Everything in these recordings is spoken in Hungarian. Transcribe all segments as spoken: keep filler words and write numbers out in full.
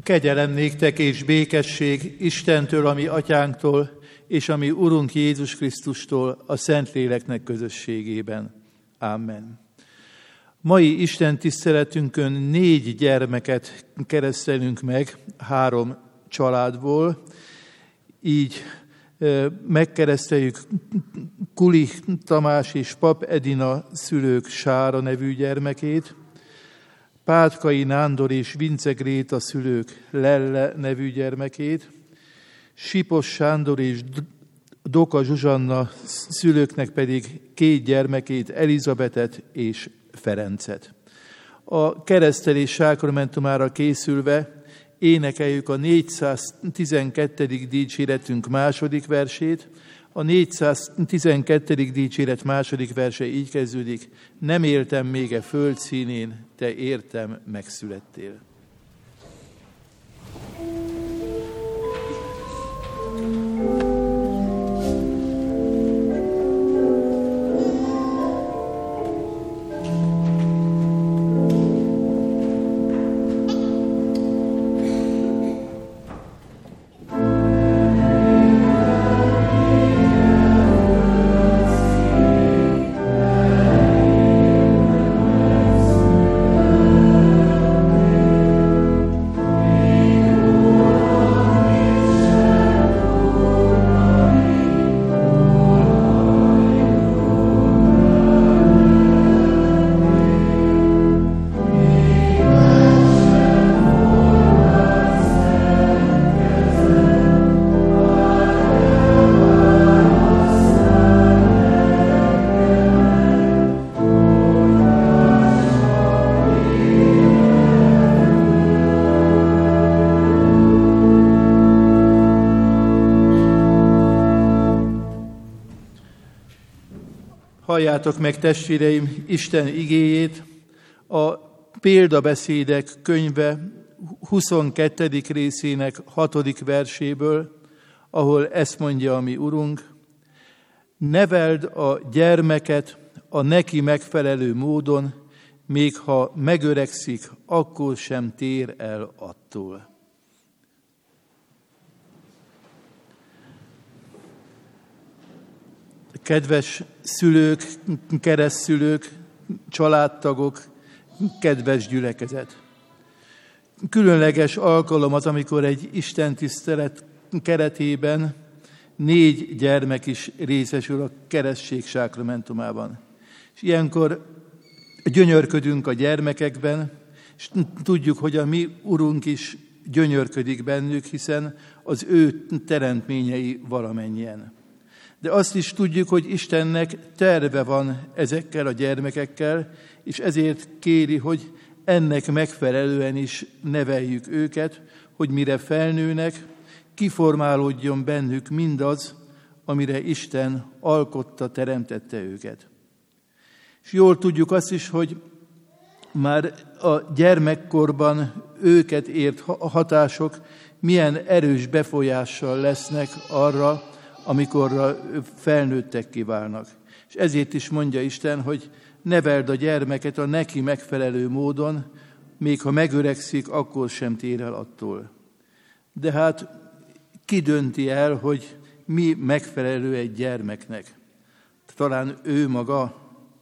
Kegyelem néktek és békesség Istentől, a mi atyánktól, és a mi Urunk Jézus Krisztustól, a Szentléleknek közösségében. Amen. Mai Isten tiszteletünkön négy gyermeket keresztelünk meg, három családból. Így megkereszteljük Kuli Tamás és Pap Edina szülők Sára nevű gyermekét, Pátkai Nándor és Vince Gréta szülők Lelle nevű gyermekét, Sipos Sándor és Doka Zsuzsanna szülőknek pedig két gyermekét, Elizabetet és Ferencet. A keresztelés sákramentumára készülve énekeljük a négyszáztizenkettedik dicséretünk második versét. A négyszáztizenkettedik dicséret második verse így kezdődik: nem éltem még e föld színén, te értem megszülettél. Halljátok meg, testvéreim, Isten igéjét, a Példabeszédek könyve huszonkettedik részének hatodik verséből, ahol ezt mondja a mi Urunk: neveld a gyermeket a neki megfelelő módon, még ha megöregszik, akkor sem tér el attól. Kedves szülők, keresztszülők, családtagok, kedves gyülekezet! Különleges alkalom az, amikor egy istentisztelet keretében négy gyermek is részesül a keresztség sákramentumában. És ilyenkor gyönyörködünk a gyermekekben, és tudjuk, hogy a mi Urunk is gyönyörködik bennük, hiszen az ő teremtményei valamennyien. De azt is tudjuk, hogy Istennek terve van ezekkel a gyermekekkel, és ezért kéri, hogy ennek megfelelően is neveljük őket, hogy mire felnőnek, kiformálódjon bennük mindaz, amire Isten alkotta, teremtette őket. És jól tudjuk azt is, hogy már a gyermekkorban őket ért hatások milyen erős befolyással lesznek arra, amikor felnőttek kiválnak. És ezért is mondja Isten, hogy neveld a gyermeket a neki megfelelő módon, még ha megöregszik, akkor sem tér el attól. De hát ki dönti el, hogy mi megfelelő egy gyermeknek? Talán ő maga?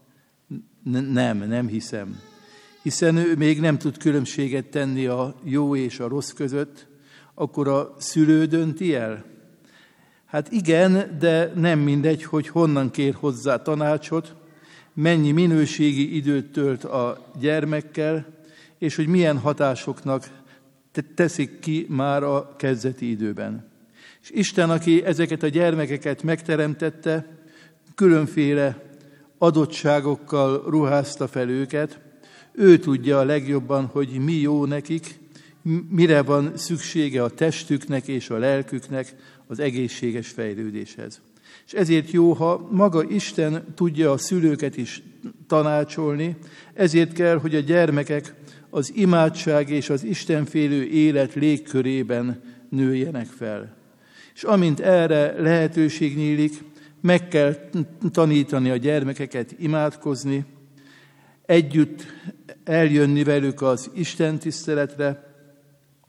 Nem, nem hiszem. Hiszen ő még nem tud különbséget tenni a jó és a rossz között, akkor a szülő dönti el? Hát igen, de nem mindegy, hogy honnan kér hozzá tanácsot, mennyi minőségi időt tölt a gyermekkel, és hogy milyen hatásoknak teszik ki már a kezdeti időben. És Isten, aki ezeket a gyermekeket megteremtette, különféle adottságokkal ruházta fel őket, ő tudja a legjobban, hogy mi jó nekik, mire van szüksége a testüknek és a lelküknek az egészséges fejlődéshez. És ezért jó, ha maga Isten tudja a szülőket is tanácsolni, ezért kell, hogy a gyermekek az imádság és az istenfélő élet légkörében nőjenek fel. És amint erre lehetőség nyílik, meg kell tanítani a gyermekeket imádkozni, együtt eljönni velük az istentiszteletre,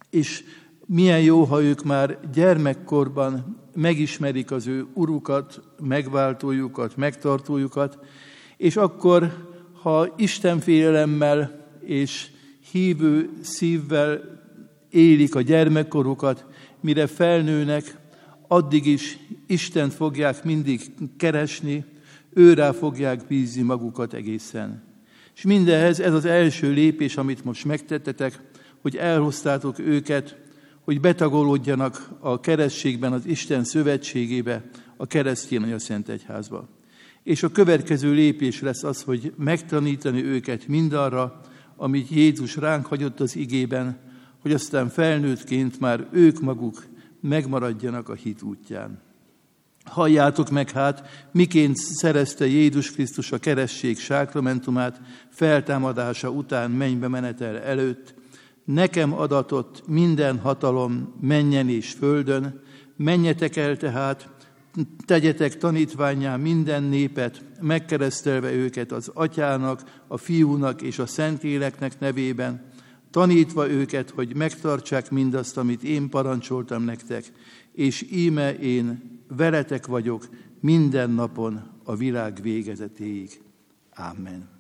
És milyen jó, ha ők már gyermekkorban megismerik az ő urukat, megváltójukat, megtartójukat, és akkor, ha istenfélelemmel és hívő szívvel élik a gyermekkorukat, mire felnőnek, addig is Istent fogják mindig keresni, őrá fogják bízni magukat egészen. És mindenhez ez az első lépés, amit most megtettetek, hogy elhoztátok őket, hogy betagolódjanak a keresztségben, az Isten szövetségébe, a keresztény Anyaszent Egyházba. És a következő lépés lesz az, hogy megtanítani őket mindarra, amit Jézus ránk hagyott az igében, hogy aztán felnőttként már ők maguk megmaradjanak a hit útján. Halljátok meg hát, miként szerezte Jézus Krisztus a keresztség sákramentumát feltámadása után mennybe menetel előtt. Nekem adatott minden hatalom mennyen és földön, menjetek el tehát, tegyetek tanítvánnyá minden népet, megkeresztelve őket az Atyának, a Fiúnak és a Szentléleknek nevében, tanítva őket, hogy megtartsák mindazt, amit én parancsoltam nektek, és íme én veletek vagyok minden napon a világ végezetéig. Amen.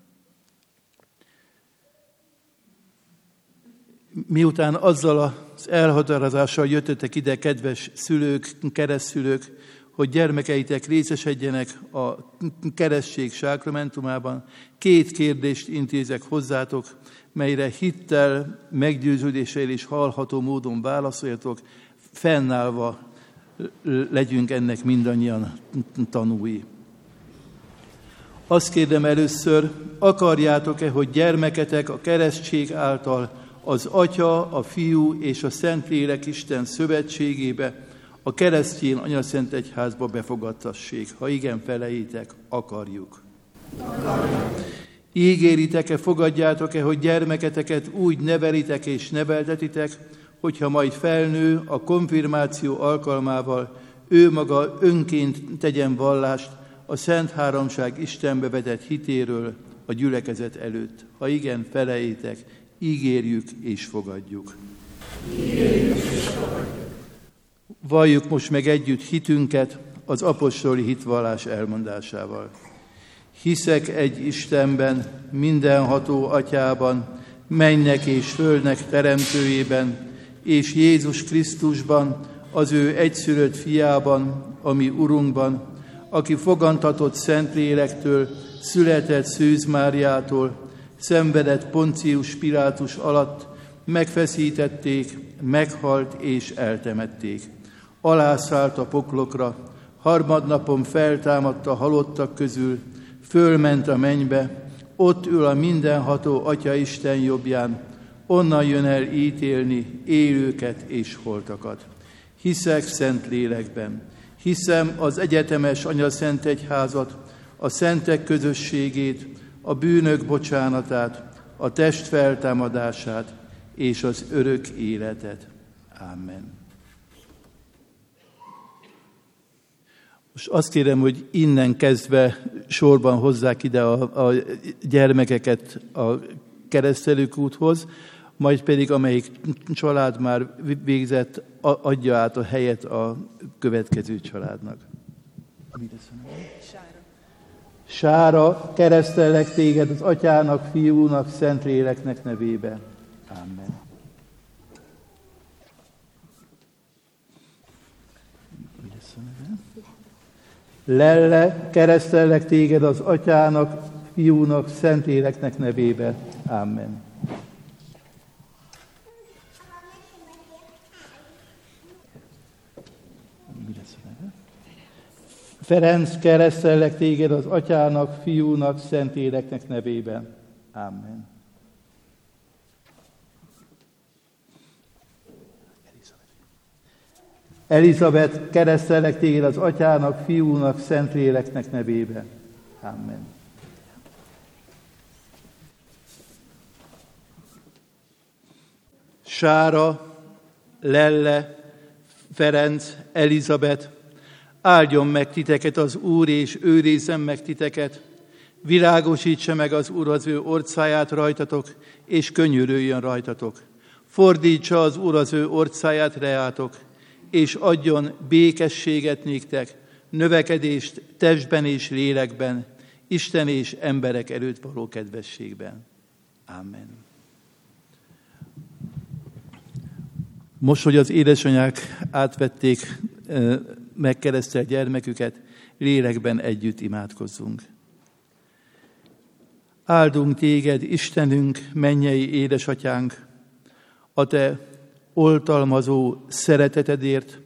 Miután azzal az elhatározással jöttetek ide, kedves szülők, keresztszülők, hogy gyermekeitek részesedjenek a keresztség sákramentumában, két kérdést intézek hozzátok, melyre hittel, meggyőződéssel és hallható módon válaszoljatok, fennállva legyünk ennek mindannyian tanúi. Azt kérdem először, akarjátok-e, hogy gyermeketek a keresztség által az Atya, a Fiú és a Szentlélek Isten szövetségébe, a keresztény Anyaszent Egyházba befogadtassék? Ha igen, felejétek, akarjuk. Akarjuk. Ígéritek-e, fogadjátok-e, hogy gyermeketeket úgy nevelitek és neveltetitek, hogyha majd felnő a konfirmáció alkalmával, ő maga önként tegyen vallást a Szent Háromság Istenbe vetett hitéről a gyülekezet előtt? Ha igen, felejétek, ígérjük és fogadjuk. Ígérjük és fogadjuk. Valljuk most meg együtt hitünket az apostoli hitvallás elmondásával. Hiszek egy Istenben, mindenható Atyában, mennek és földnek teremtőjében, és Jézus Krisztusban, az ő egyszülött fiában, ami Urunkban, aki fogantatott Szentlélektől, született Szűz Máriától, szenvedett Poncius Pilátus alatt, megfeszítették, meghalt és eltemették. Alászállt a poklokra, harmadnapon feltámadt a halottak közül, fölment a mennybe, ott ül a mindenható Atya Isten jobbján, onnan jön el ítélni élőket és holtakat. Hiszek szent lélekben, hiszem az egyetemes Anyaszent Egyházat, a szentek közösségét, a bűnök bocsánatát, a test feltámadását és az örök életet. Amen. Most azt kérem, hogy innen kezdve sorban hozzák ide a, a gyermekeket a keresztelőkúthoz, majd pedig amelyik család már végzett, adja át a helyet a következő családnak. Sára. Sára, keresztellek téged az Atyának, Fiúnak, Szentléleknek nevébe. Amen. Lelle, keresztellek téged az Atyának, Fiúnak, Szentléleknek nevébe. Amen. Ferenc, keresztellek téged az Atyának, Fiúnak, Szentléleknek nevében. Amen. Elizabeth, keresztellek téged az Atyának, Fiúnak, Szentléleknek nevében. Amen. Sára, Lelle, Ferenc, Elizabeth, áldjon meg titeket az Úr, és őrizzen meg titeket, világosítsa meg az Úr az ő orcáját rajtatok, és könyörüljön rajtatok. Fordítsa az Úr az ő orcáját reátok, és adjon békességet néktek, növekedést testben és lélekben, Isten és emberek előtt való kedvességben. Amen. Most, hogy az édesanyák átvették megkeresztelt gyermeküket, lélekben együtt imádkozzunk. Áldunk téged, Istenünk, mennyei édesatyánk, a te oltalmazó szeretetedért.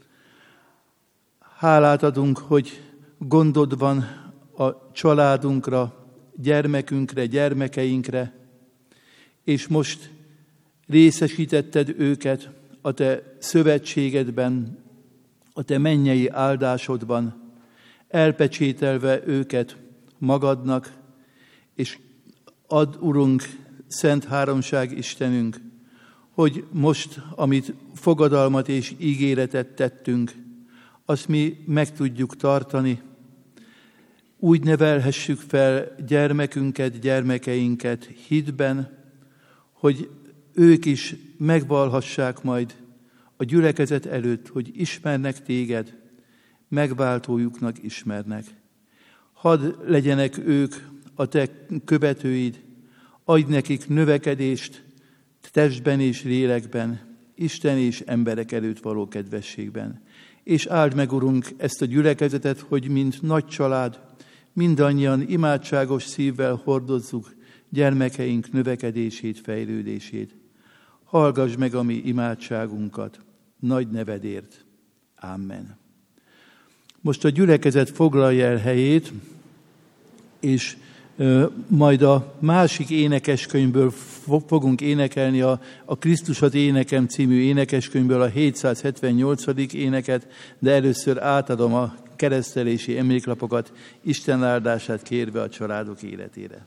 Hálát adunk, hogy gondod van a családunkra, gyermekünkre, gyermekeinkre, és most részesítetted őket a te szövetségedben, a te mennyei áldásodban, elpecsételve őket magadnak, és add, Urunk, Szent Háromság Istenünk, hogy most, amit fogadalmat és ígéretet tettünk, azt mi meg tudjuk tartani, úgy nevelhessük fel gyermekünket, gyermekeinket hitben, hogy ők is megvallhassák majd a gyülekezet előtt, hogy ismernek téged, megváltójuknak ismernek. Hadd legyenek ők a te követőid, adj nekik növekedést testben és lélekben, Isten és emberek előtt való kedvességben. És áld meg, Urunk, ezt a gyülekezetet, hogy mint nagy család, mindannyian imádságos szívvel hordozzuk gyermekeink növekedését, fejlődését. Hallgass meg a mi imádságunkat, nagy nevedért. Amen. Most a gyülekezet foglalja el helyét, és ö, majd a másik énekeskönyvből fogunk énekelni, a, a Krisztus az énekem című énekeskönyvből a hétszázhetvennyolcadik éneket, de először átadom a keresztelési emléklapokat, Isten áldását kérve a családok életére.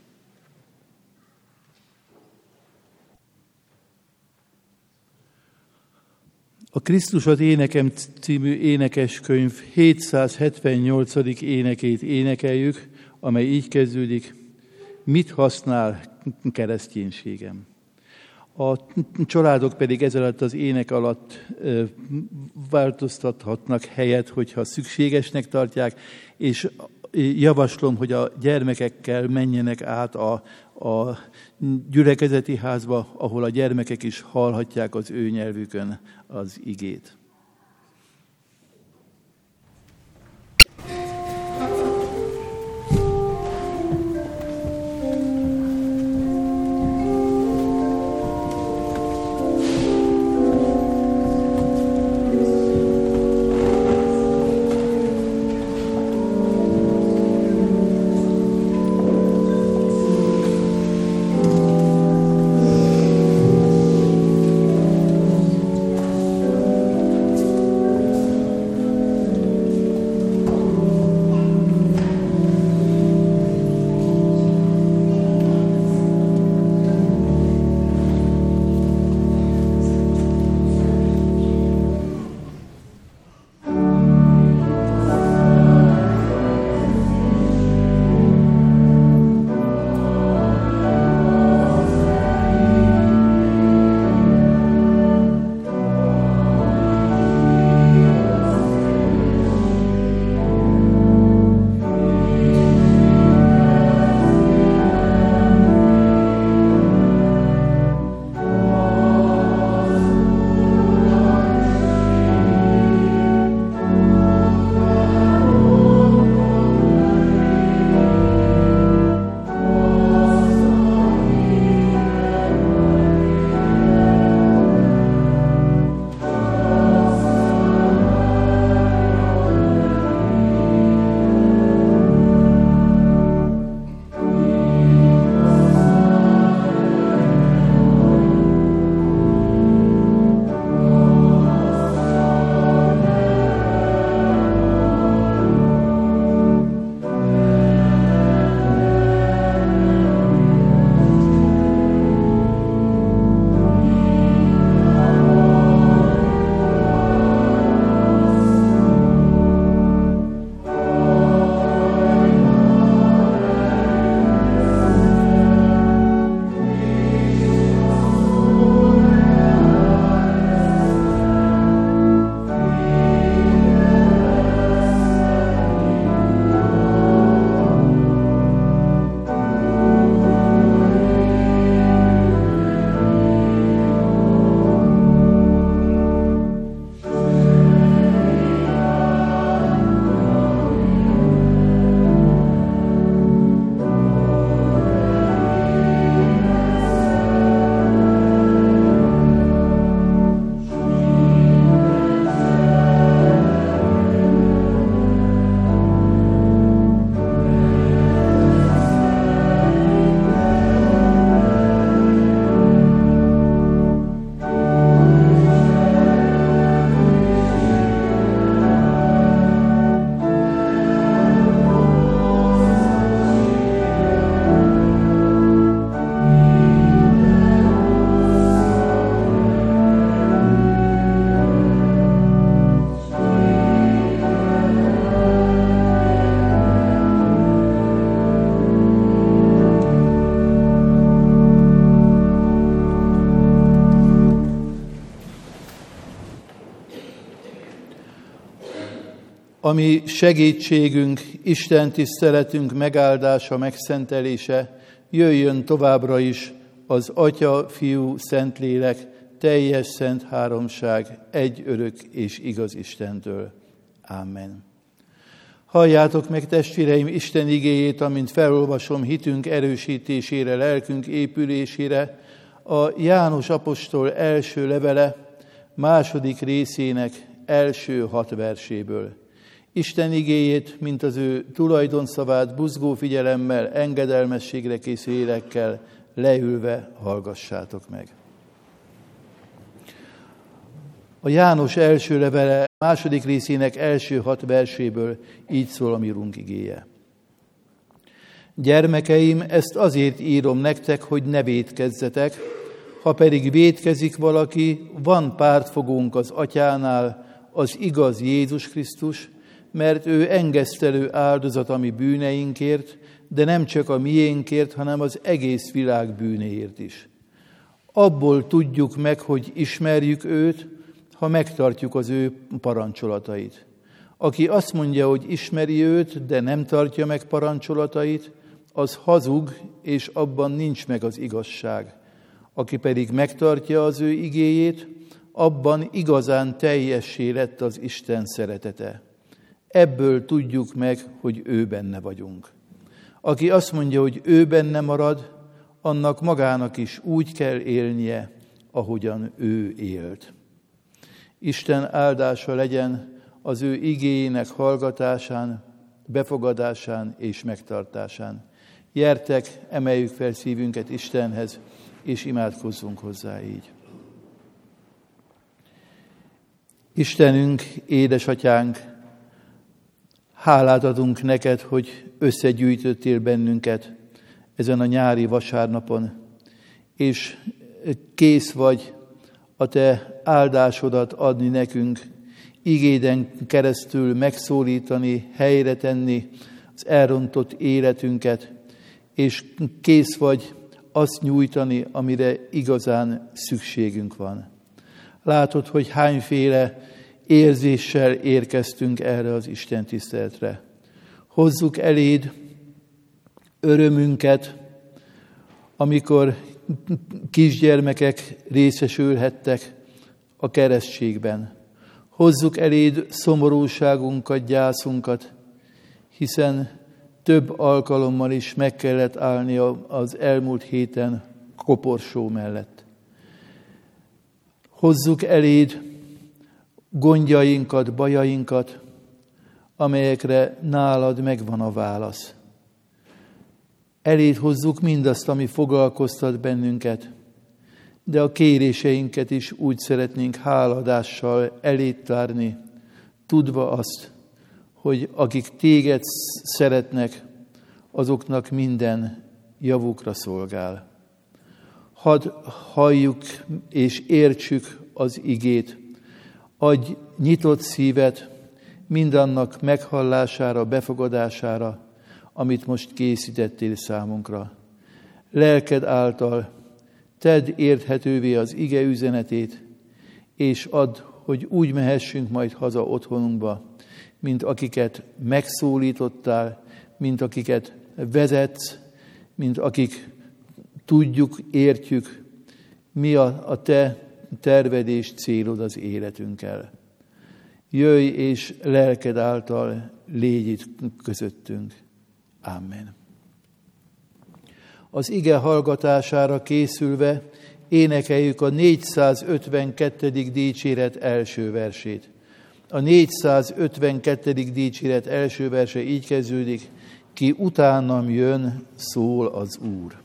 A Krisztus az énekem című énekeskönyv hétszázhetvennyolcadik énekét énekeljük, amely így kezdődik: mit használ kereszténységem? A családok pedig ezelőtt az ének alatt változtathatnak helyet, hogyha szükségesnek tartják, és javaslom, hogy a gyermekekkel menjenek át a, a gyülekezeti házba, ahol a gyermekek is hallhatják az ő nyelvükön az igét. Thank you. ami segítségünk, Isten tiszteletünk megáldása, megszentelése, jöjjön továbbra is az Atya, Fiú, Szentlélek, teljes szent háromság, egy örök és igaz Istentől. Amen. Halljátok meg, testvéreim, Isten igéjét, amint felolvasom hitünk erősítésére, lelkünk épülésére, a János apostol első levele, második részének első hat verséből. Isten igéjét, mint az ő tulajdonszavát buzgó figyelemmel, engedelmességre készül élekkel leülve hallgassátok meg. A János első levele második részének első hat verséből így szól a mi urunk igéje. Gyermekeim, ezt azért írom nektek, hogy ne vétkezzetek, ha pedig vétkezik valaki, van pártfogónk az Atyánál, az igaz Jézus Krisztus, mert ő engesztelő áldozat a mi bűneinkért, de nem csak a miénkért, hanem az egész világ bűnéért is. Abból tudjuk meg, hogy ismerjük őt, ha megtartjuk az ő parancsolatait. Aki azt mondja, hogy ismeri őt, de nem tartja meg parancsolatait, az hazug, és abban nincs meg az igazság. Aki pedig megtartja az ő igéjét, abban igazán teljessé lett az Isten szeretete. Ebből tudjuk meg, hogy ő benne vagyunk. Aki azt mondja, hogy ő benne marad, annak magának is úgy kell élnie, ahogyan ő élt. Isten áldása legyen az ő igéjének hallgatásán, befogadásán és megtartásán. Gyertek, emeljük fel szívünket Istenhez, és imádkozzunk hozzá így. Istenünk, édesatyánk, hálát adunk neked, hogy összegyűjtöttél bennünket ezen a nyári vasárnapon, és kész vagy a te áldásodat adni nekünk, igéden keresztül megszólítani, helyre tenni az elrontott életünket, és kész vagy azt nyújtani, amire igazán szükségünk van. Látod, hogy hányféle érzéssel érkeztünk erre az Isten tiszteletre. Hozzuk eléd örömünket, amikor kisgyermekek részesülhettek a keresztségben. Hozzuk eléd szomorúságunkat, gyászunkat, hiszen több alkalommal is meg kellett állni az elmúlt héten koporsó mellett. Hozzuk eléd gondjainkat, bajainkat, amelyekre nálad megvan a válasz. Eléd hozzuk mindazt, ami foglalkoztat bennünket, de a kéréseinket is úgy szeretnénk háladással eléd tárni, tudva azt, hogy akik téged szeretnek, azoknak minden javukra szolgál. Hadd halljuk és értsük az igét, adj nyitott szívet mindannak meghallására, befogadására, amit most készítettél számunkra. Lelked által tedd érthetővé az ige üzenetét, és add, hogy úgy mehessünk majd haza otthonunkba, mint akiket megszólítottál, mint akiket vezetsz, mint akik tudjuk, értjük, mi a, a te terved és célod az életünkkel. Jöjj és lelked által légy itt közöttünk. Amen. Az ige hallgatására készülve énekeljük a négyszázötvenkettedik dicséret első versét. A négyszázötvenkettedik dicséret első verse így kezdődik: ki utánam jön, szól az Úr.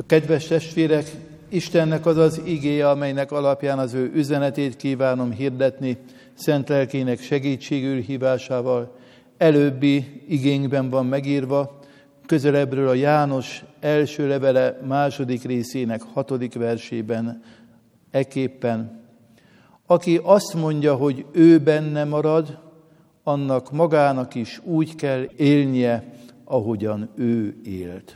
Kedves testvérek, Istennek az az igéje, amelynek alapján az ő üzenetét kívánom hirdetni, szent lelkének segítségül hívásával. Előbbi igénkben van megírva, közelebbről a János első levele második részének hatodik versében, ekképpen: aki azt mondja, hogy ő benne marad, annak magának is úgy kell élnie, ahogyan ő élt.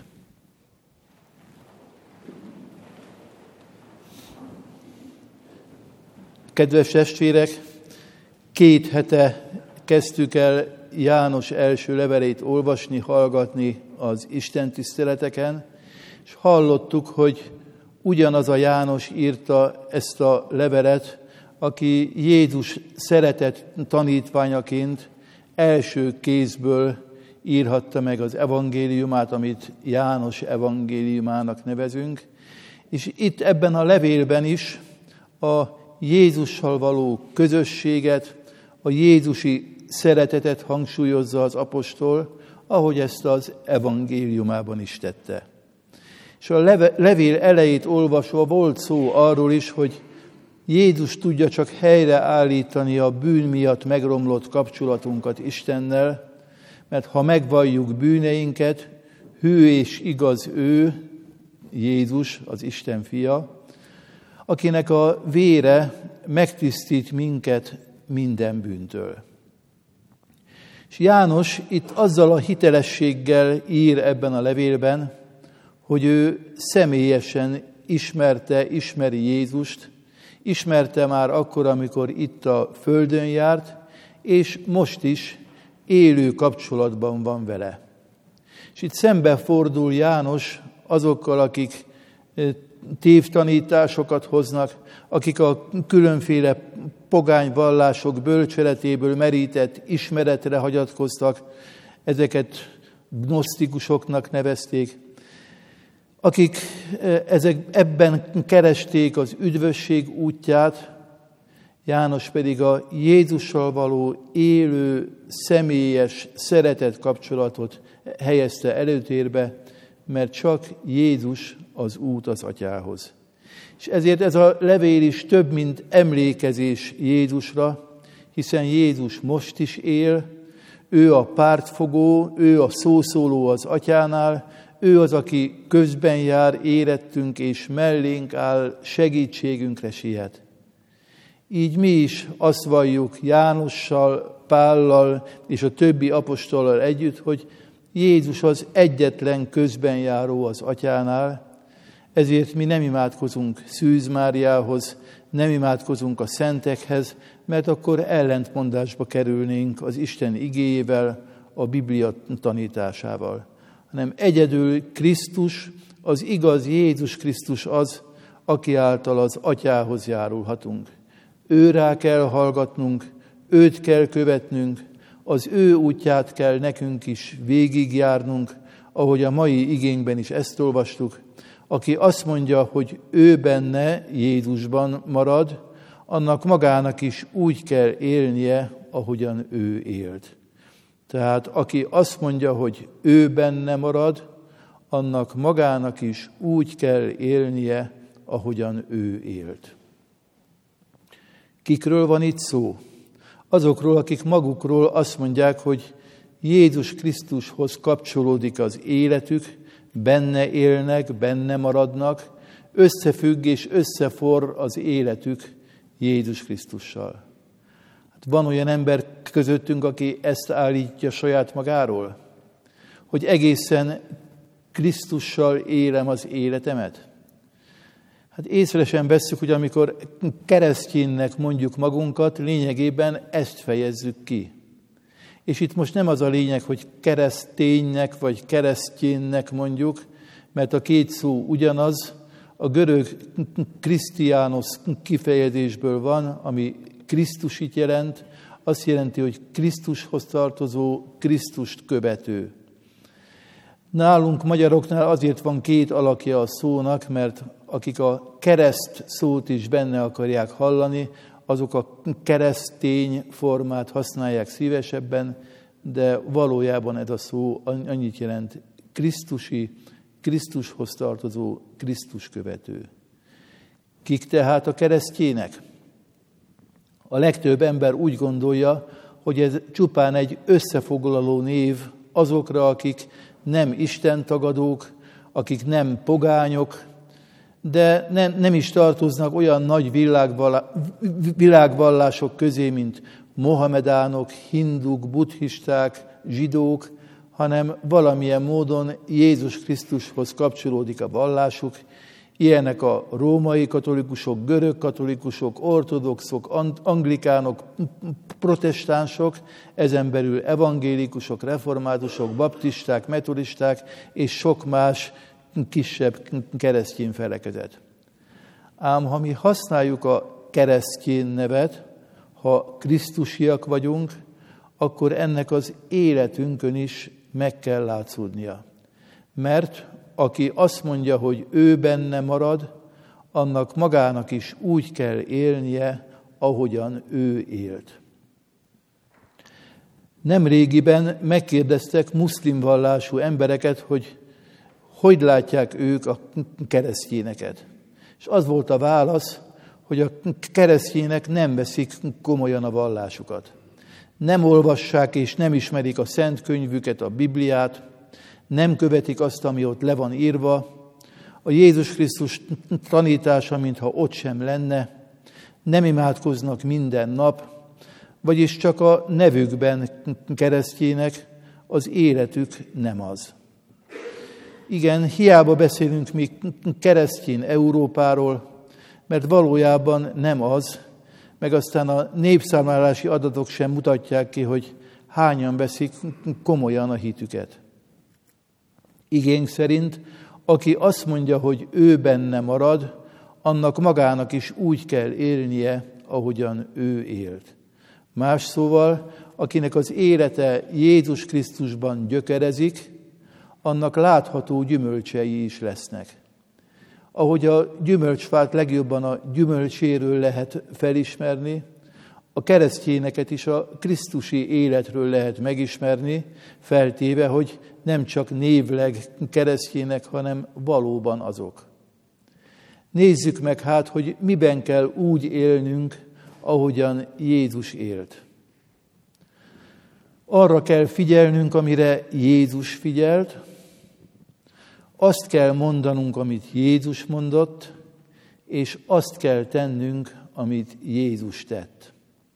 Kedves testvérek, két hete kezdtük el János első levelét olvasni, hallgatni az Isten tiszteleteken, és hallottuk, hogy ugyanaz a János írta ezt a levelet, aki Jézus szeretett tanítványaként első kézből írhatta meg az evangéliumát, amit János evangéliumának nevezünk, és itt ebben a levélben is a Jézussal való közösséget, a jézusi szeretetet hangsúlyozza az apostol, ahogy ezt az evangéliumában is tette. És a levél elejét olvasva volt szó arról is, hogy Jézus tudja csak helyreállítani a bűn miatt megromlott kapcsolatunkat Istennel, mert ha megvalljuk bűneinket, hű és igaz ő, Jézus, az Isten fia, akinek a vére megtisztít minket minden bűntől. És János itt azzal a hitelességgel ír ebben a levélben, hogy ő személyesen ismerte, ismeri Jézust, ismerte már akkor, amikor itt a földön járt, és most is élő kapcsolatban van vele. És itt szembefordul János azokkal, akik tévtanításokat hoznak, akik a különféle pogány vallások bölcseletéből merített ismeretre hagyatkoztak, ezeket gnosztikusoknak nevezték, akik ezek, ebben keresték az üdvösség útját, János pedig a Jézussal való élő, személyes szeretet kapcsolatot helyezte előtérbe, mert csak Jézus az út az Atyához. És ezért ez a levél is több, mint emlékezés Jézusra, hiszen Jézus most is él, ő a pártfogó, ő a szószóló az Atyánál, ő az, aki közben jár érettünk és mellénk áll, segítségünkre siet. Így mi is azt valljuk Jánossal, Pállal és a többi apostollal együtt, hogy Jézus az egyetlen közbenjáró az Atyánál, ezért mi nem imádkozunk Szűz Máriához, nem imádkozunk a szentekhez, mert akkor ellentmondásba kerülnénk az Isten igéjével, a Biblia tanításával. Hanem egyedül Krisztus, az igaz Jézus Krisztus az, aki által az Atyához járulhatunk. Őrá kell hallgatnunk, őt kell követnünk, az ő útját kell nekünk is végigjárnunk, ahogy a mai igénkben is ezt olvastuk. Aki azt mondja, hogy ő benne, Jézusban marad, annak magának is úgy kell élnie, ahogyan ő élt. Tehát aki azt mondja, hogy ő benne marad, annak magának is úgy kell élnie, ahogyan ő élt. Kikről van itt szó? Azokról, akik magukról azt mondják, hogy Jézus Krisztushoz kapcsolódik az életük, benne élnek, benne maradnak, összefügg és összeforr az életük Jézus Krisztussal. Hát van olyan ember közöttünk, aki ezt állítja saját magáról, hogy egészen Krisztussal élem az életemet. Hát észre sem vesszük, hogy amikor kereszténynek mondjuk magunkat, lényegében ezt fejezzük ki. És itt most nem az a lényeg, hogy kereszténynek vagy keresztjénnek mondjuk, mert a két szó ugyanaz, a görög Krisztiános kifejezésből van, ami Krisztusit jelent, azt jelenti, hogy Krisztushoz tartozó, Krisztust követő. Nálunk magyaroknál azért van két alakja a szónak, mert akik a kereszt szót is benne akarják hallani, azok a keresztény formát használják szívesebben, de valójában ez a szó annyit jelent, Krisztusi, Krisztushoz tartozó Krisztus követő. Kik tehát a keresztjének? A legtöbb ember úgy gondolja, hogy ez csupán egy összefoglaló név azokra, akik nem istentagadók, akik nem pogányok, de nem, nem is tartoznak olyan nagy világvallások közé, mint mohamedánok, hinduk, buddhisták, zsidók, hanem valamilyen módon Jézus Krisztushoz kapcsolódik a vallásuk. Ilyenek a római katolikusok, görög katolikusok, ortodoxok, anglikánok, protestánsok, ezen belül evangélikusok, reformátusok, baptisták, metodisták és sok más kisebb keresztény felekezet. Ám ha mi használjuk a keresztény nevet, ha krisztusiak vagyunk, akkor ennek az életünkön is meg kell látszódnia. Mert aki azt mondja, hogy ő benne marad, annak magának is úgy kell élnie, ahogyan ő élt. Nemrégiben megkérdeztek muszlim vallású embereket, hogy hogy látják ők a keresztényeket. És az volt a válasz, hogy a keresztények nem veszik komolyan a vallásukat. Nem olvassák és nem ismerik a szent könyvüket, a Bibliát, nem követik azt, ami ott le van írva, a Jézus Krisztus tanítása, mintha ott sem lenne, nem imádkoznak minden nap, vagyis csak a nevükben keresztjének, az életük nem az. Igen, hiába beszélünk mi keresztény Európáról, mert valójában nem az, meg aztán a népszámlálási adatok sem mutatják ki, hogy hányan veszik komolyan a hitüket. Igény szerint, aki azt mondja, hogy ő benne marad, annak magának is úgy kell élnie, ahogyan ő élt. Más szóval, akinek az élete Jézus Krisztusban gyökerezik, annak látható gyümölcsei is lesznek. Ahogy a gyümölcsfát legjobban a gyümölcséről lehet felismerni, a keresztényeket is a krisztusi életről lehet megismerni, feltéve, hogy nem csak névleg keresztények, hanem valóban azok. Nézzük meg hát, hogy miben kell úgy élnünk, ahogyan Jézus élt. Arra kell figyelnünk, amire Jézus figyelt, azt kell mondanunk, amit Jézus mondott, és azt kell tennünk, amit Jézus tett.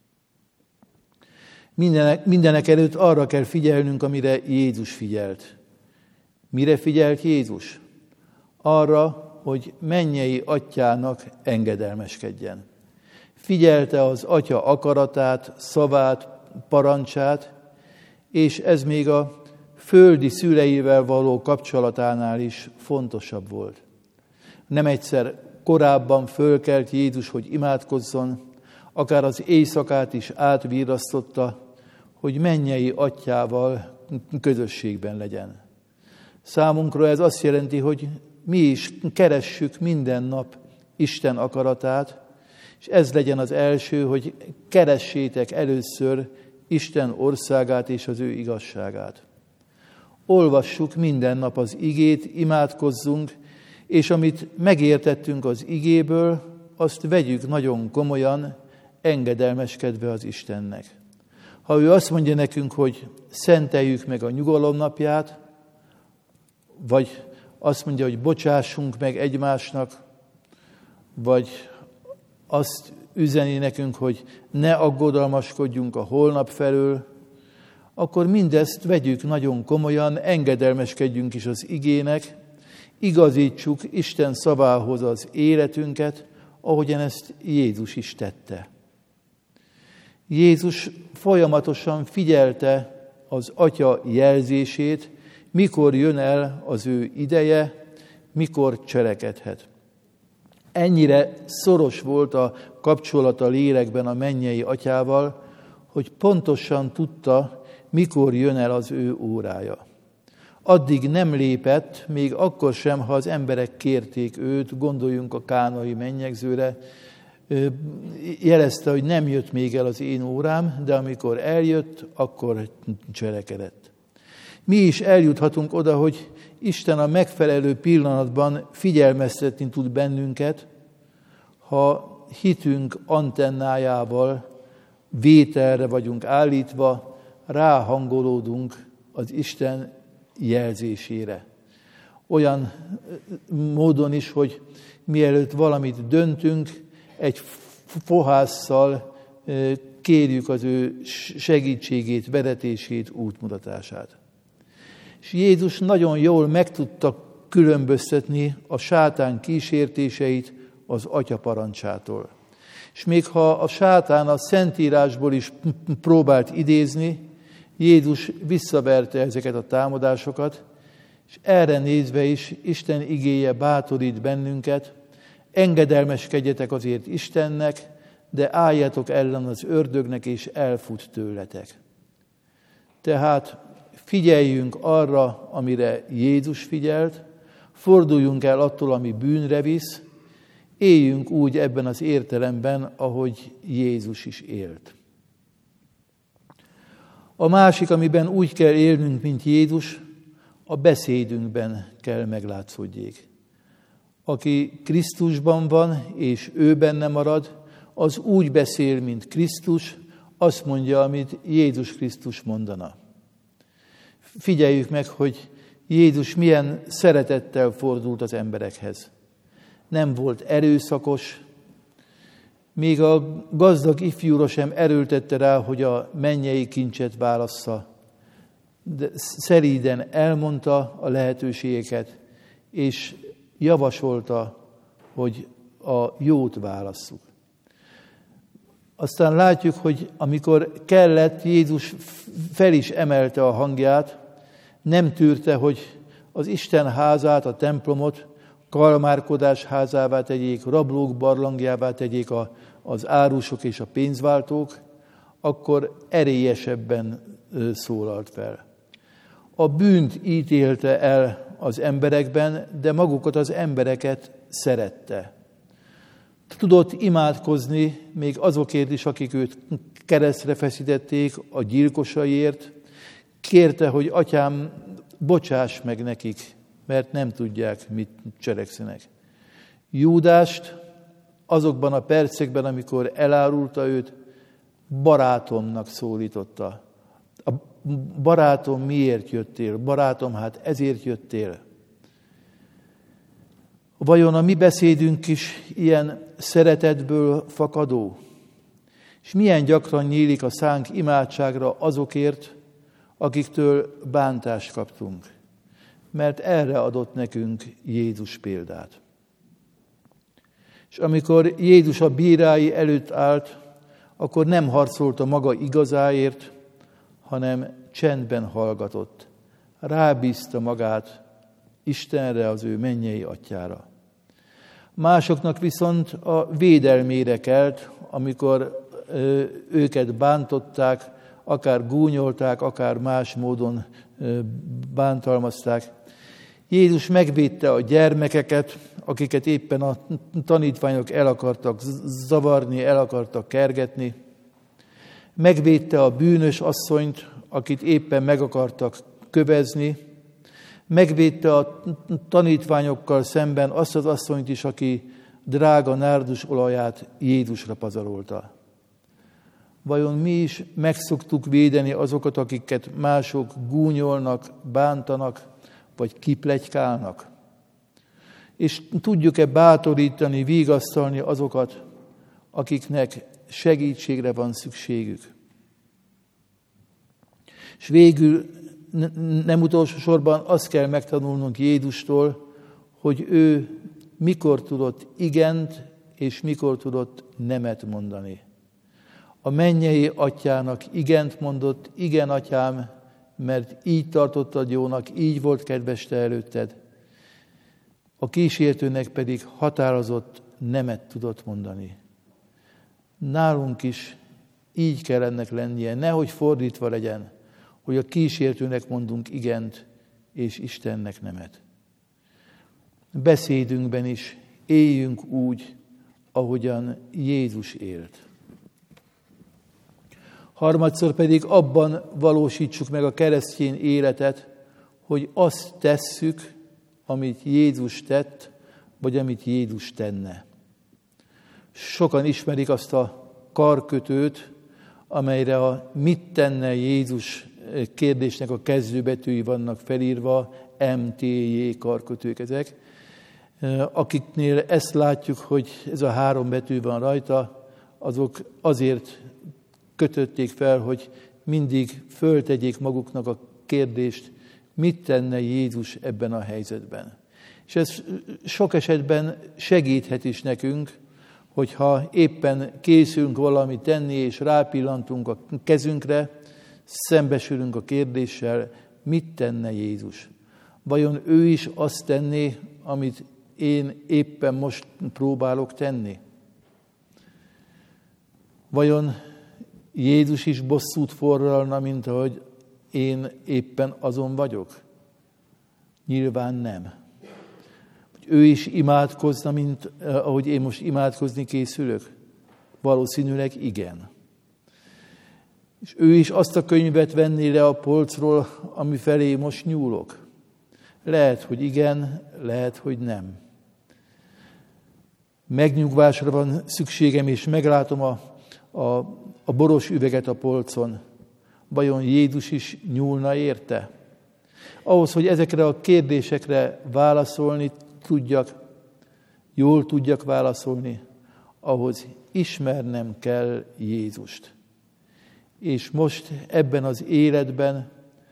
Mindenek, mindenek előtt arra kell figyelnünk, amire Jézus figyelt. Mire figyelt Jézus? Arra, hogy mennyei atyának engedelmeskedjen. Figyelte az atya akaratát, szavát, parancsát, és ez még a földi szüleivel való kapcsolatánál is fontosabb volt. Nem egyszer korábban fölkelt Jézus, hogy imádkozzon, akár az éjszakát is átvírasztotta, hogy mennyei atyával közösségben legyen. Számunkra ez azt jelenti, hogy mi is keressük minden nap Isten akaratát, és ez legyen az első, hogy keressétek először Isten országát és az ő igazságát. Olvassuk minden nap az igét, imádkozzunk, és amit megértettünk az igéből, azt vegyük nagyon komolyan, engedelmeskedve az Istennek. Ha ő azt mondja nekünk, hogy szenteljük meg a nyugalom napját, vagy azt mondja, hogy bocsássunk meg egymásnak, vagy azt üzeni nekünk, hogy ne aggodalmaskodjunk a holnap felől, akkor mindezt vegyük nagyon komolyan, engedelmeskedjünk is az igének, igazítsuk Isten szavához az életünket, ahogyan ezt Jézus is tette. Jézus folyamatosan figyelte az Atya jelzését, mikor jön el az ő ideje, mikor cselekedhet. Ennyire szoros volt a kapcsolata lélekben a mennyei Atyával, hogy pontosan tudta, mikor jön el az ő órája. Addig nem lépett, még akkor sem, ha az emberek kérték őt, gondoljunk a kánai mennyegzőre, jelezte, hogy nem jött még el az én órám, de amikor eljött, akkor cselekedett. Mi is eljuthatunk oda, hogy Isten a megfelelő pillanatban figyelmeztetni tud bennünket, ha hitünk antennájával vételre vagyunk állítva, ráhangolódunk az Isten jelzésére. Olyan módon is, hogy mielőtt valamit döntünk, egy fohásszal kérjük az ő segítségét, vezetését, útmutatását. És Jézus nagyon jól meg tudta különböztetni a sátán kísértéseit az Atya parancsától. És még ha a sátán a Szentírásból is próbált idézni, Jézus visszaverte ezeket a támadásokat, és erre nézve is Isten igéje bátorít bennünket, engedelmeskedjetek azért Istennek, de álljatok ellen az ördögnek, és elfut tőletek. Tehát figyeljünk arra, amire Jézus figyelt, forduljunk el attól, ami bűnre visz, éljünk úgy ebben az értelemben, ahogy Jézus is élt. A másik, amiben úgy kell élnünk, mint Jézus, a beszédünkben kell meglátszódjék. Aki Krisztusban van, és ő benne marad, az úgy beszél, mint Krisztus, azt mondja, amit Jézus Krisztus mondana. Figyeljük meg, hogy Jézus milyen szeretettel fordult az emberekhez. Nem volt erőszakos, még a gazdag ifjúra sem erőltette rá, hogy a mennyei kincset válassza, de szeríden elmondta a lehetőségeket, és javasolta, hogy a jót válasszuk. Aztán látjuk, hogy amikor kellett, Jézus fel is emelte a hangját, nem tűrte, hogy az Isten házát, a templomot kalmárkodás házává tegyék, rablók barlangjává tegyék a, az árusok és a pénzváltók, akkor erélyesebben szólalt fel. A bűnt ítélte el az emberekben, de magukat az embereket szerette. Tudott imádkozni még azokért is, akik őt keresztre feszítették, a gyilkosaiért. Kérte, hogy Atyám, bocsáss meg nekik, mert nem tudják, mit cselekszenek. Júdást azokban a percekben, amikor elárulta őt, barátomnak szólította. A barátom, miért jöttél? Barátom, hát ezért jöttél. Vajon a mi beszédünk is ilyen szeretetből fakadó? És milyen gyakran nyílik a szánk imádságra azokért, akiktől bántást kaptunk? Mert erre adott nekünk Jézus példát. És amikor Jézus a bírái előtt állt, akkor nem harcolt a maga igazáért, hanem csendben hallgatott. Rábízta magát Istenre, az ő mennyei Atyára. Másoknak viszont a védelmére kelt, amikor ö, őket bántották, akár gúnyolták, akár más módon ö, bántalmazták. Jézus megvédte a gyermekeket, akiket éppen a tanítványok el akartak zavarni, el akartak kergetni. Megvédte a bűnös asszonyt, akit éppen meg akartak kövezni. Megvédte a tanítványokkal szemben azt az asszonyt is, aki drága nárdus olaját Jézusra pazarolta. Vajon mi is meg szoktuk védeni azokat, akiket mások gúnyolnak, bántanak, vagy kipletykálnak? És tudjuk-e bátorítani, vigasztalni azokat, akiknek segítségre van szükségük? És végül nem utolsó sorban azt kell megtanulnunk Jézustól, hogy ő mikor tudott igent, és mikor tudott nemet mondani. A mennyei Atyának igent mondott, igen, Atyám, mert így tartottad jónak, így volt kedves te előtted. A kísértőnek pedig határozott nemet tudott mondani. Nálunk is így kell ennek lennie, nehogy fordítva legyen, hogy a kísértőnek mondunk igent, és Istennek nemet. Beszédünkben is éljünk úgy, ahogyan Jézus élt. Harmadszor pedig abban valósítsuk meg a keresztény életet, hogy azt tesszük, amit Jézus tett, vagy amit Jézus tenne. Sokan ismerik azt a karkötőt, amelyre a mit tenne Jézus kérdésnek a kezdőbetűi vannak felírva, em té jé karkötők ezek. Akiknél ezt látjuk, hogy ez a három betű van rajta, azok azért kötötték fel, hogy mindig föltegyék maguknak a kérdést, mit tenne Jézus ebben a helyzetben. És ez sok esetben segíthet is nekünk, hogyha éppen készülünk valamit tenni, és rápillantunk a kezünkre, szembesülünk a kérdéssel, mit tenne Jézus. Vajon ő is azt tenné, amit én éppen most próbálok tenni? Vajon Jézus is bosszút forralna, mint ahogy én éppen azon vagyok? Nyilván nem. Ő is imádkozna, mint ahogy én most imádkozni készülök? Valószínűleg igen. És ő is azt a könyvet venné le a polcról, ami felé most nyúlok? Lehet, hogy igen, lehet, hogy nem. Megnyugvásra van szükségem, és meglátom a, a, a boros üveget a polcon. Vajon Jézus is nyúlna érte? Ahhoz, hogy ezekre a kérdésekre válaszolni tudjak, jól tudjak válaszolni, ahhoz ismernem kell Jézust. És most ebben az életben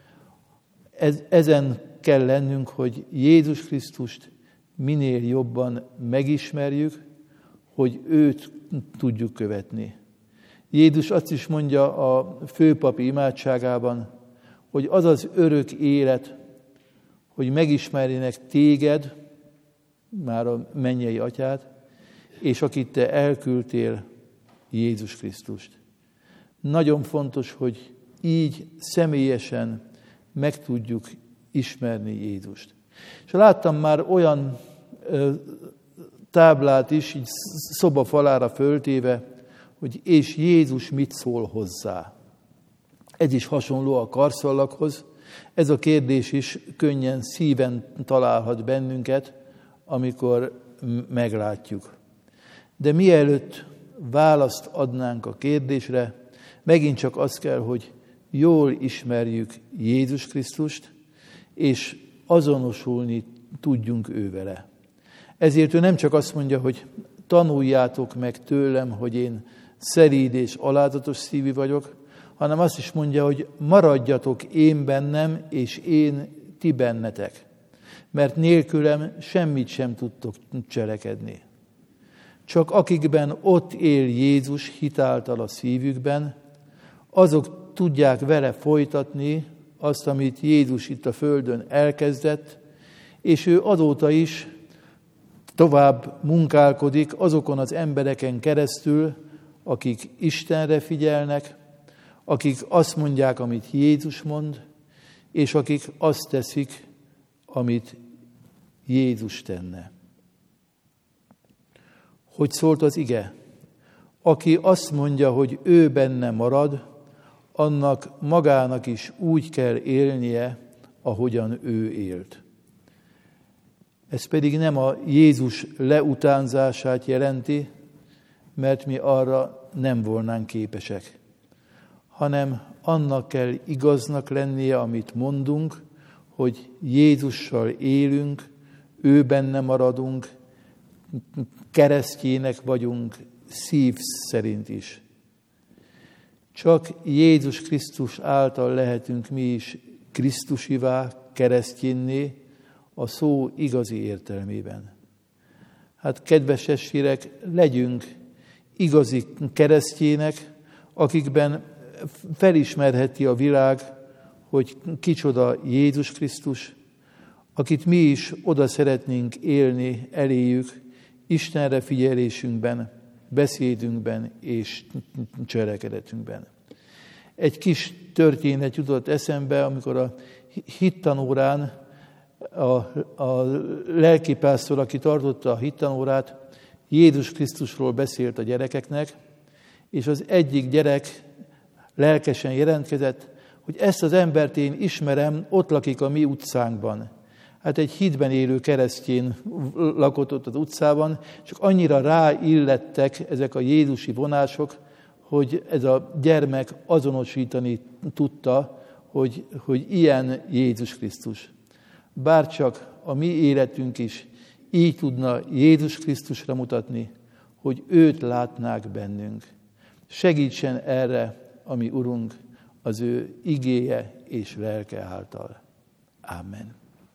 ez, ezen kell lennünk, hogy Jézus Krisztust minél jobban megismerjük, hogy őt tudjuk követni. Jézus azt is mondja a főpapi imádságában, hogy az az örök élet, hogy megismerjenek téged, már a mennyei atyát, és akit te elküldtél, Jézus Krisztust. Nagyon fontos, hogy így személyesen meg tudjuk ismerni Jézust. És láttam már olyan ö, táblát is, így szoba falára föltéve, hogy és Jézus mit szól hozzá. Ez is hasonló a karszalaghoz. Ez a kérdés is könnyen szíven találhat bennünket, amikor meglátjuk. De mielőtt választ adnánk a kérdésre, megint csak az kell, hogy jól ismerjük Jézus Krisztust, és azonosulni tudjunk ő vele. Ezért ő nem csak azt mondja, hogy tanuljátok meg tőlem, hogy én szeríd és alázatos szívű vagyok, hanem azt is mondja, hogy maradjatok én bennem, és én ti bennetek. Mert nélkülem semmit sem tudtok cselekedni. Csak akikben ott él Jézus hitáltal a szívükben, azok tudják vele folytatni azt, amit Jézus itt a földön elkezdett, és ő azóta is tovább munkálkodik azokon az embereken keresztül, akik Istenre figyelnek, akik azt mondják, amit Jézus mond, és akik azt teszik, amit Jézus tenne. Hogy szólt az ige? Aki azt mondja, hogy ő benne marad, annak magának is úgy kell élnie, ahogyan ő élt. Ez pedig nem a Jézus leutánzását jelenti, mert mi arra nem volnánk képesek, hanem annak kell igaznak lennie, amit mondunk, hogy Jézussal élünk, ő benne maradunk, keresztjének vagyunk szív szerint is. Csak Jézus Krisztus által lehetünk mi is krisztusivá, keresztjénné, a szó igazi értelmében. Hát kedves testvérek, legyünk igazi keresztjének, akikben felismerheti a világ, hogy kicsoda Jézus Krisztus, akit mi is oda szeretnénk élni eléjük, Istenre figyelésünkben, beszédünkben és cselekedetünkben. Egy kis történet jutott eszembe, amikor a hittanórán a, a lelkipásztor, aki tartotta a hittanórát, Jézus Krisztusról beszélt a gyerekeknek, és az egyik gyerek lelkesen jelentkezett, hogy ezt az embert én ismerem, ott lakik a mi utcánkban. Hát egy hídben élő keresztjén lakott ott az utcában, csak annyira ráillettek ezek a jézusi vonások, hogy ez a gyermek azonosítani tudta, hogy, hogy ilyen Jézus Krisztus. Bárcsak a mi életünk is így tudna Jézus Krisztusra mutatni, hogy őt látnák bennünk. Segítsen erre a mi Urunk az ő igéje és lelke által. Ámen.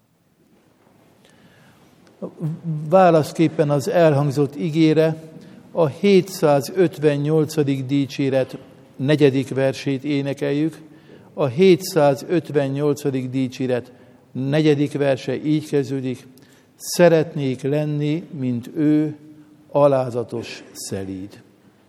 Válaszképpen az elhangzott igére a hétszázötvennyolcadik dicséret negyedik versét énekeljük. A hétszázötvennyolcadik dicséret negyedik verse így kezdődik: szeretnék lenni, mint ő, alázatos, szelíd.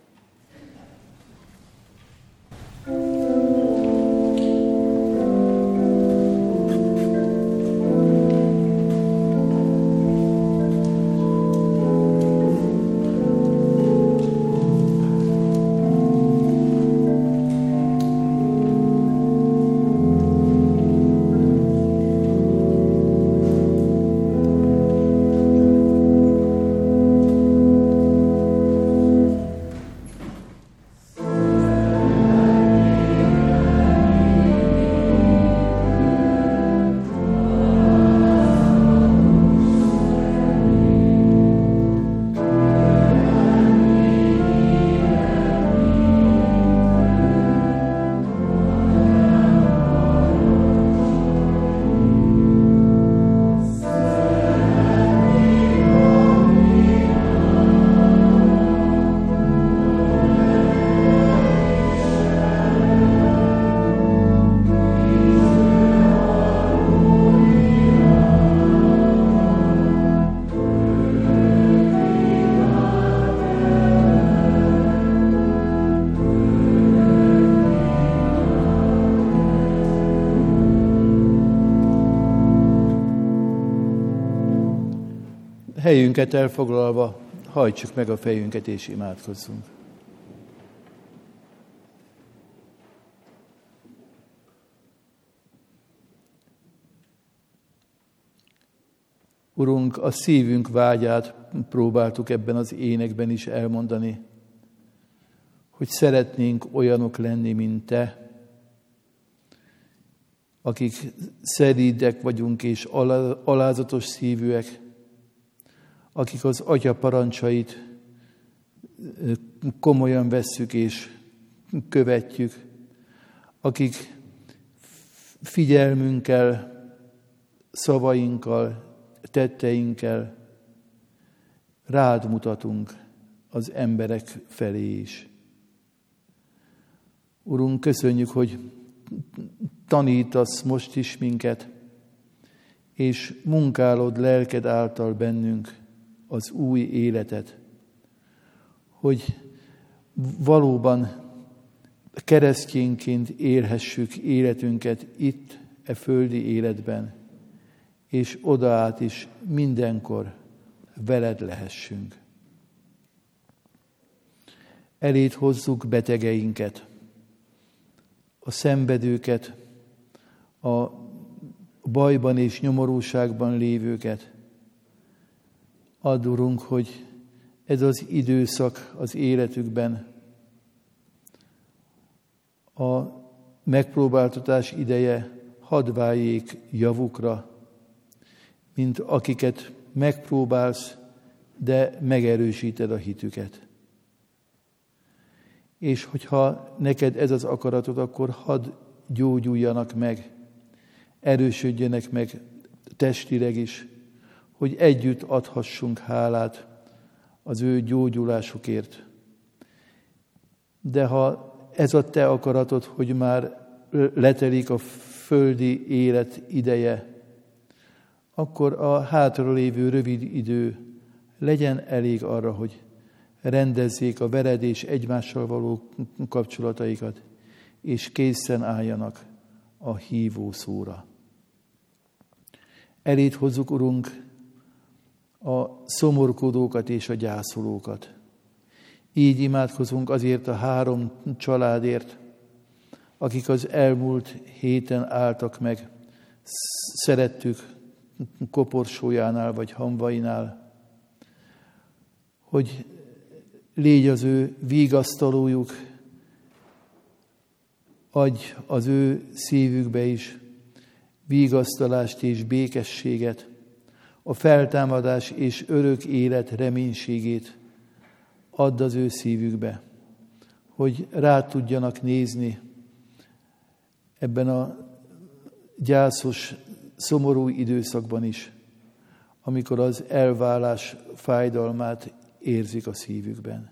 Helyünket elfoglalva, hajtsuk meg a fejünket és imádkozzunk. Urunk, a szívünk vágyát próbáltuk ebben az énekben is elmondani, hogy szeretnénk olyanok lenni, mint Te, akik szelídek vagyunk és alázatos szívűek, akik az Atya parancsait komolyan vesszük és követjük, akik figyelmünkkel, szavainkkal, tetteinkkel rád mutatunk az emberek felé is. Urunk, köszönjük, hogy tanítasz most is minket, és munkálod lelked által bennünk az új életet, hogy valóban keresztényként élhessük életünket itt, e földi életben, és odaát is mindenkor veled lehessünk. Eléd hozzuk betegeinket, a szenvedőket, a bajban és nyomorúságban lévőket. Add, Urunk, hogy ez az időszak az életükben, a megpróbáltatás ideje hadd váljék javukra, mint akiket megpróbálsz, de megerősíted a hitüket. És hogyha neked ez az akaratod, akkor hadd gyógyuljanak meg, erősödjenek meg testileg is, hogy együtt adhassunk hálát az ő gyógyulásukért. De ha ez a te akaratod, hogy már letelik a földi élet ideje, akkor a hátralévő rövid idő legyen elég arra, hogy rendezzék a veled és egymással való kapcsolataikat, és készen álljanak a hívó szóra. Eléd hozzuk, Urunk, a szomorkodókat és a gyászolókat. Így imádkozunk azért a három családért, akik az elmúlt héten álltak meg szerettük koporsójánál vagy hamvainál, hogy légy az ő vigasztalójuk, adj az ő szívükbe is vigasztalást és békességet, a feltámadás és örök élet reménységét add az ő szívükbe, hogy rá tudjanak nézni ebben a gyászos, szomorú időszakban is, amikor az elválás fájdalmát érzik a szívükben.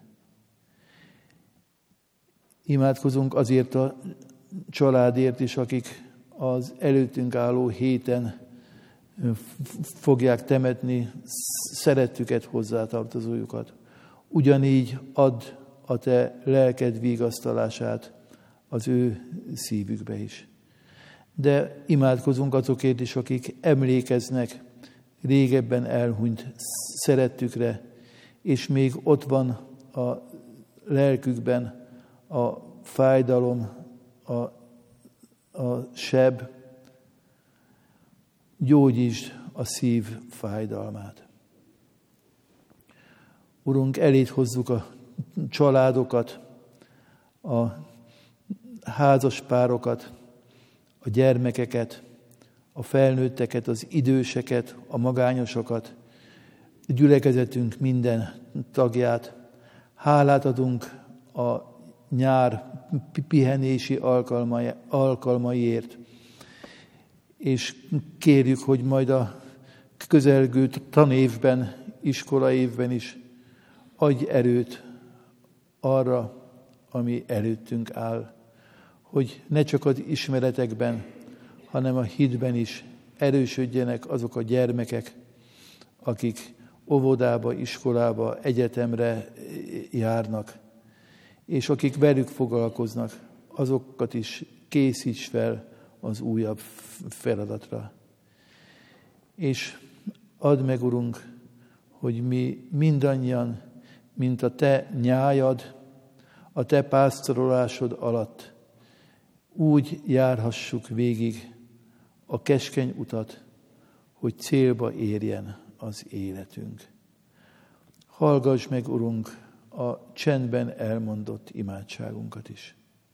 Imádkozunk azért a családért is, akik az előttünk álló héten fogják temetni szerettüket, hozzátartozójukat. Ugyanígy add a te lelked vigasztalását az ő szívükbe is. De imádkozunk azokért is, akik emlékeznek régebben elhunyt szerettükre, és még ott van a lelkükben a fájdalom, a, a seb. Gyógyítsd a szív fájdalmát. Urunk, eléd hozzuk a családokat, a házaspárokat, a gyermekeket, a felnőtteket, az időseket, a magányosokat, a gyülekezetünk minden tagját. Hálát adunk a nyár pihenési alkalmaiért, és kérjük, hogy majd a közelgő tanévben, iskolaévben is adj erőt arra, ami előttünk áll, hogy ne csak az ismeretekben, hanem a hitben is erősödjenek azok a gyermekek, akik óvodába, iskolába, egyetemre járnak, és akik velük foglalkoznak, azokat is készíts fel az újabb feladatra. És add meg, Urunk, hogy mi mindannyian, mint a te nyájad, a te pásztorolásod alatt úgy járhassuk végig a keskeny utat, hogy célba érjen az életünk. Hallgass meg, Urunk, a csendben elmondott imádságunkat is.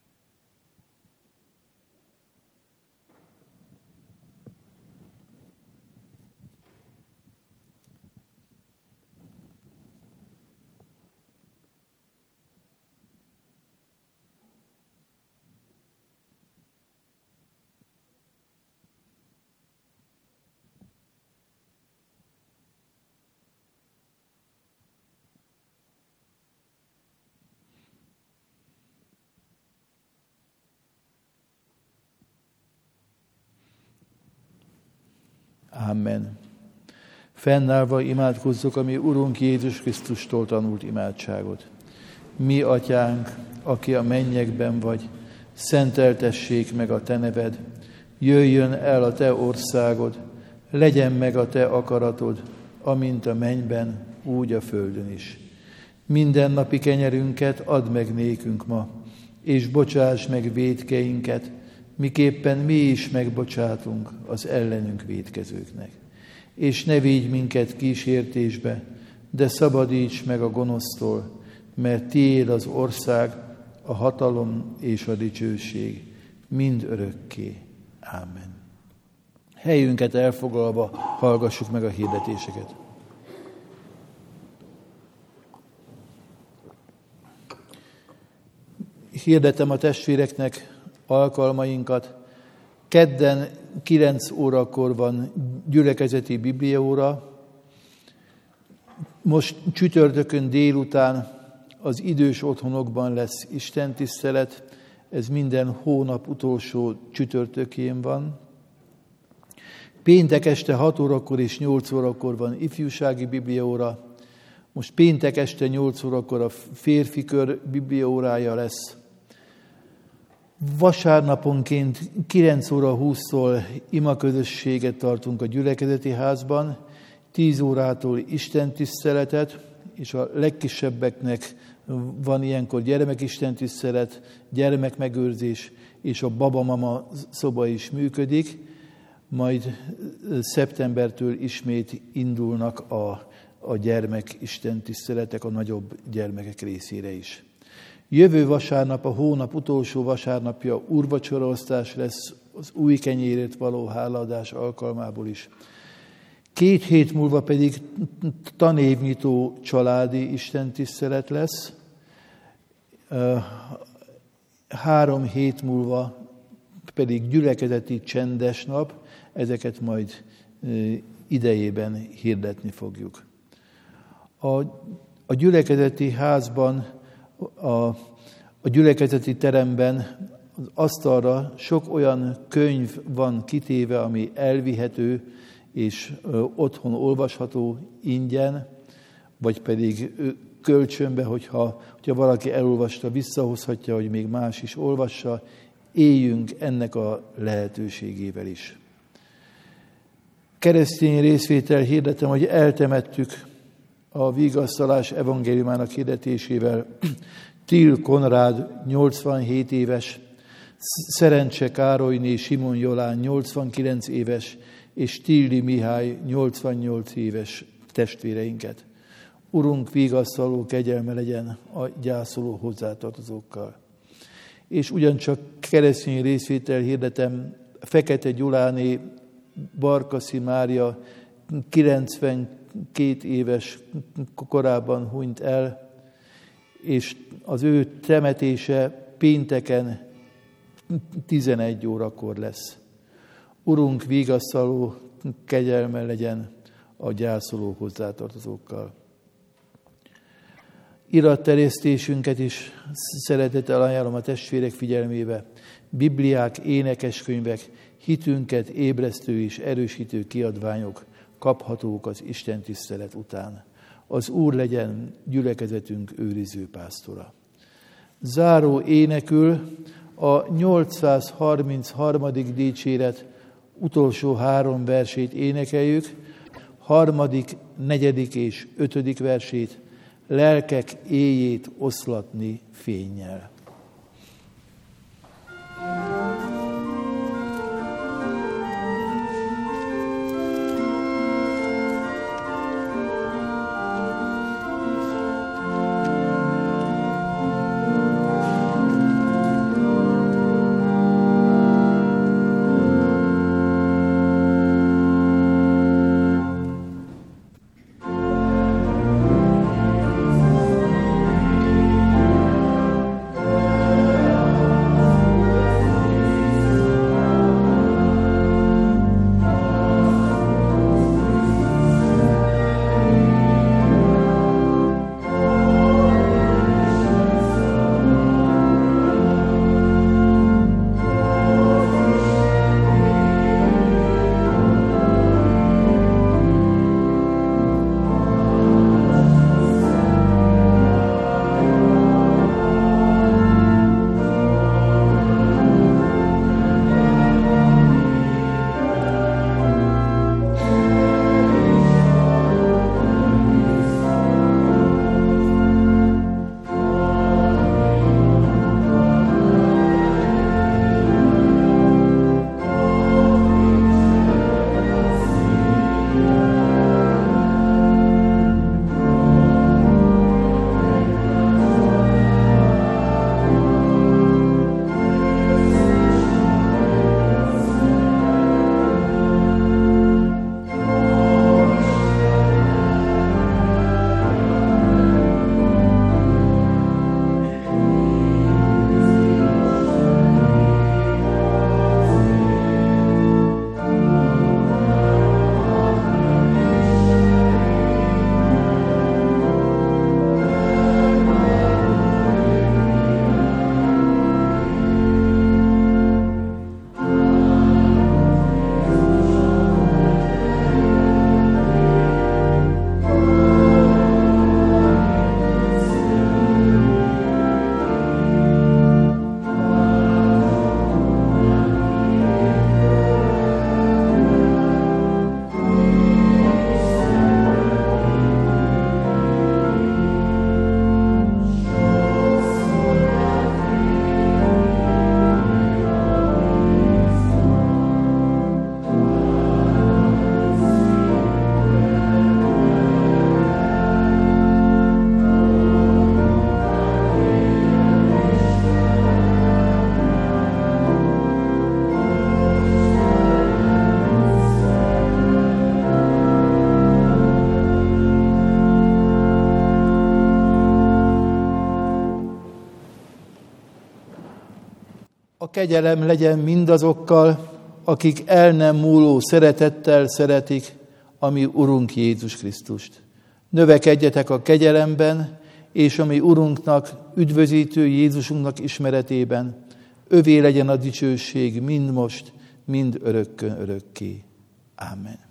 Amen. Fennállva imádkozzuk a mi Urunk Jézus Krisztustól tanult imádságot. Mi, Atyánk, aki a mennyekben vagy, szenteltessék meg a te neved, jöjjön el a te országod, legyen meg a te akaratod, amint a mennyben, úgy a földön is. Mindennapi kenyerünket add meg nékünk ma, és bocsáss meg vétkeinket, miképpen mi is megbocsátunk az ellenünk vétkezőknek. És ne vigy minket kísértésbe, de szabadíts meg a gonosztól, mert tiéd az ország, a hatalom és a dicsőség mind örökké. Ámen. Helyünket elfoglalva hallgassuk meg a hirdetéseket. Hirdetem a testvéreknek alkalmainkat. Kedden kilenc órakor van gyülekezeti bibliaóra. Most csütörtökön délután az idős otthonokban lesz istentisztelet. Ez minden hónap utolsó csütörtökén van. Péntek este hat órakor és nyolc órakor van ifjúsági bibliaóra. Most péntek este nyolc órakor a férfi kör bibliaórája lesz. Vasárnaponként kilenc óra húsztól imaközösséget tartunk a gyülekezeti házban, tíz órától istentiszteletet, és a legkisebbeknek van ilyenkor gyermekistentisztelet, gyermekmegőrzés, és a babamama szoba is működik, majd szeptembertől ismét indulnak a, a gyermekistentiszteletek a nagyobb gyermekek részére is. Jövő vasárnap, a hónap utolsó vasárnapja úrvacsoraosztás lesz az új kenyérért való hálaadás alkalmából is. Két hét múlva pedig tanévnyitó családi istentisztelet lesz. Három hét múlva pedig gyülekezeti csendes nap, ezeket majd idejében hirdetni fogjuk. A, a gyülekezeti házban, a, a gyülekezeti teremben az asztalra sok olyan könyv van kitéve, ami elvihető és otthon olvasható ingyen, vagy pedig kölcsönbe, hogyha, hogyha valaki elolvasta, visszahozhatja, hogy még más is olvassa, éljünk ennek a lehetőségével is. Keresztény részvétel hirdetem, hogy eltemettük a vigasztalás evangéliumának hirdetésével Till Konrád nyolcvanhét éves, Szerencse Károlyné Simon Jolán nyolcvankilenc éves, és Tilli Mihály nyolcvannyolc éves testvéreinket. Urunk, vigasztaló kegyelme legyen a gyászoló hozzátartozókkal. És ugyancsak keresztény részvétel hirdetem Fekete Gyuláné Barkaszi Mária kilencvenkét éves korában hunyt el, és az ő temetése pénteken tizenegy órakor lesz. Urunk, vigasztaló kegyelme legyen a gyászoló hozzátartozókkal. Iratterjesztésünket is szeretettel ajánlom a testvérek figyelmébe. Bibliák, énekeskönyvek, hitünket ébresztő és erősítő kiadványok kaphatók az istentisztelet után. Az Úr legyen gyülekezetünk őriző pásztora. Záró énekül a nyolcszázharmincharmadik dicséret utolsó három versét énekeljük, harmadik, negyedik és ötödik versét, lelkek éjjét oszlatni fénnyel. A kegyelem legyen mindazokkal, akik el nem múló szeretettel szeretik a mi Urunk Jézus Krisztust. Növekedjetek a kegyelemben, és a mi Urunknak, üdvözítő Jézusunknak ismeretében. Övé legyen a dicsőség mind most, mind örökkön örökké. Ámen.